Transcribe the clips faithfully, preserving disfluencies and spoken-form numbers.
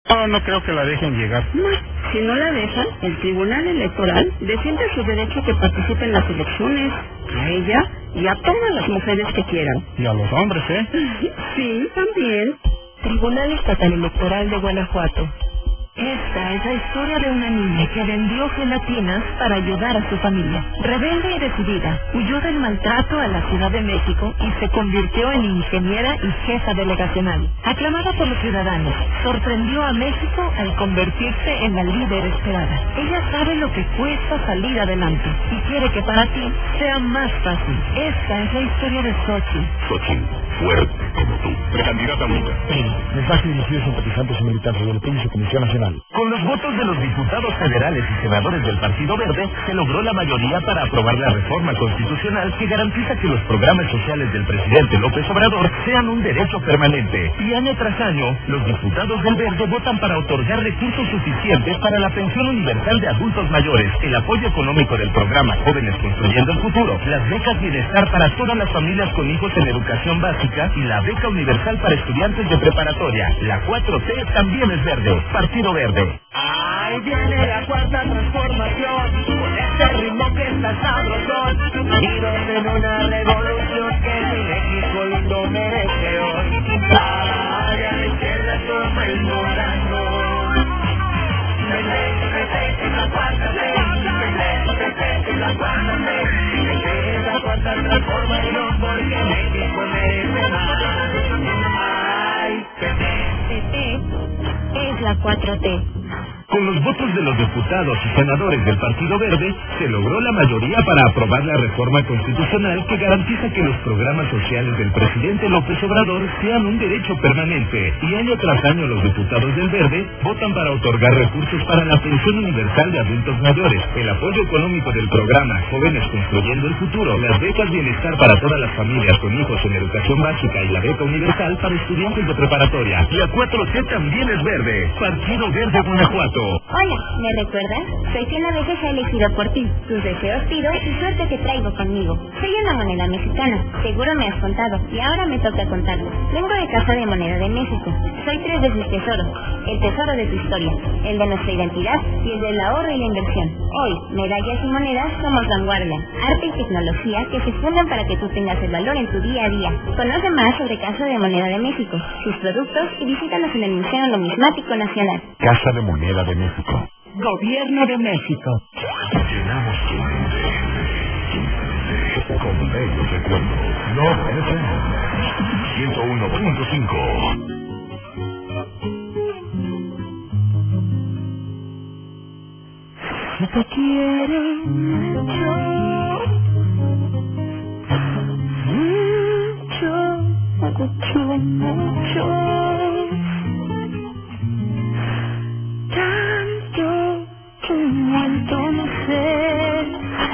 No, no creo que la dejen llegar. No, si no la dejan, el Tribunal Electoral defiende su derecho a que participe en las elecciones, a ella y a todas las mujeres que quieran. Y a los hombres, ¿eh? Sí, también. Tribunal Estatal Electoral de Guanajuato. Esta es la historia de una niña que vendió gelatinas para ayudar a su familia. Rebelde y decidida, huyó del maltrato a la Ciudad de México y se convirtió en ingeniera y jefa delegacional. Aclamada por los ciudadanos, sorprendió a México al convertirse en la líder esperada. Ella sabe lo que cuesta salir adelante y quiere que para ti sea más fácil. Esta es la historia de Xochitl. Xochitl, fuerte como tú, precandidata única. Mensaje dirigido a simpatizantes y militantes del P I y su Comisión Nacional. Con los votos de los diputados federales y senadores del Partido Verde, se logró la mayoría para aprobar la reforma constitucional que garantiza que los programas sociales del presidente López Obrador sean un derecho permanente. Y año tras año, los diputados del Verde votan para otorgar recursos suficientes para la pensión universal de adultos mayores, el apoyo económico del programa Jóvenes Construyendo el Futuro, las becas bienestar para todas las familias con hijos en educación básica y la beca universal para estudiantes de preparatoria. La cuatro T también es verde. Partido Verde. Ahí viene la cuarta transformación, con este ritmo que está sabrosón, unidos en una revolución que mi México lindo merece hoy. Ay, a la izquierda toma el corazón. Vete, vete, es la cuarta T, vete, vete, es la cuarta T, vete, es la cuarta transformación, porque México merece más. Ay, vete. Es la cuatro T. Con los votos de los diputados y senadores del Partido Verde, se logró la mayoría para aprobar la reforma constitucional que garantiza que los programas sociales del presidente López Obrador sean un derecho permanente. Y año tras año los diputados del Verde votan para otorgar recursos para la pensión universal de adultos mayores, el apoyo económico del programa Jóvenes Construyendo el Futuro, las becas bienestar para todas las familias con hijos en educación básica y la beca universal para estudiantes de preparatoria. La cuatro T también es verde. Partido Verde Guanajuato. Hola, ¿me recuerdas? Soy quien a veces ha elegido por ti. Tus deseos pido y suerte te traigo conmigo. Soy una moneda mexicana, seguro me has contado, y ahora me toca contarlo. Vengo de Casa de Moneda de México. Soy tres de mis tesoros. El tesoro de tu historia, el de nuestra identidad y el del ahorro y la inversión. Hoy, medallas y monedas somos vanguardia, arte y tecnología que se fundan para que tú tengas el valor en tu día a día. Conoce más sobre Casa de Moneda de México, sus productos y visítanos en el Museo Numismático Nacional. Casa de Moneda de México. Gobierno de México. Llenamos tu mente, tu mente, con bellos recuerdos. No F M ciento uno punto cinco. Si te quiero mucho, mucho, mucho, mucho, tanto como entonces,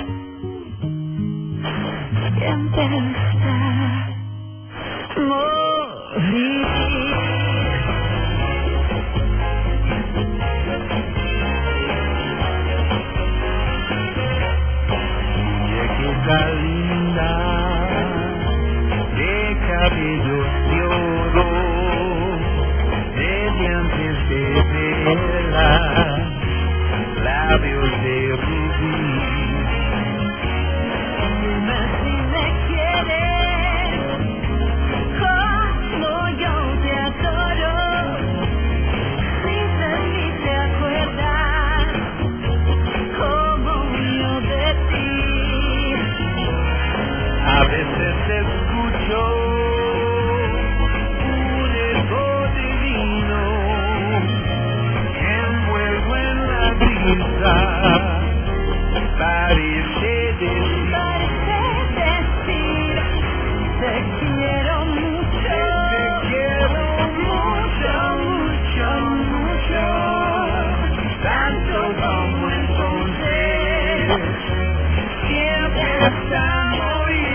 siempre está morir. Muñequita linda, de cabello de oro, de dientes de perla, labios de rubí. Dime si me quieres, como yo te adoro, si de mí te acuerdas, como yo de ti. A veces escucho un eco divino que envuelvo en la brisa. Parece decir, parece decir, te quiero mucho, te quiero mucho, mucho, mucho, tanto como entonces, siempre está morir.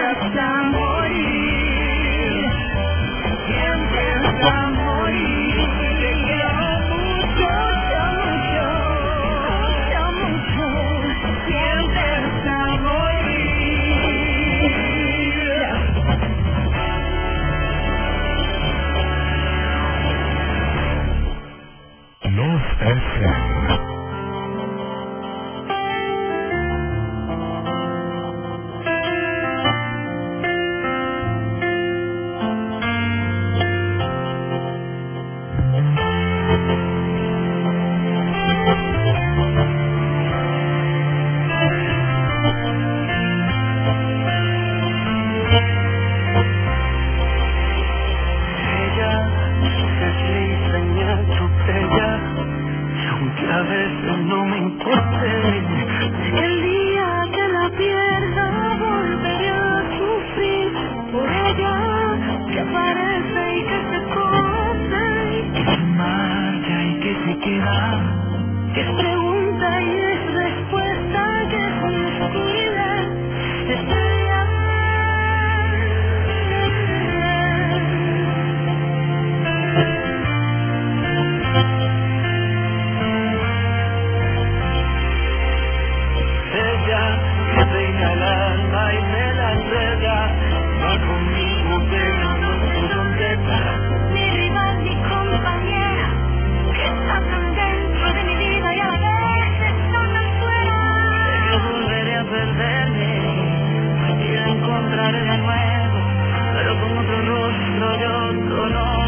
hasta morir, siempre hasta morir. Te quiero mucho, mucho, mucho, mucho, siempre hasta morir. Los F M. A veces no me importa. El día que la pierda volveré a sufrir por ella, que aparece y que se conoce, que se marcha y que se queda, que es pregunta y es respuesta, que es mi oscuridad, estrella. Que peina el alma y me la entrega, va conmigo pero no sé dónde está. Mi rival, mi compañera, que está tan dentro de mi vida y a veces tan afuera. Sé que volveré a perderme y la encontraré de nuevo, pero con otro rostro y otro nombre.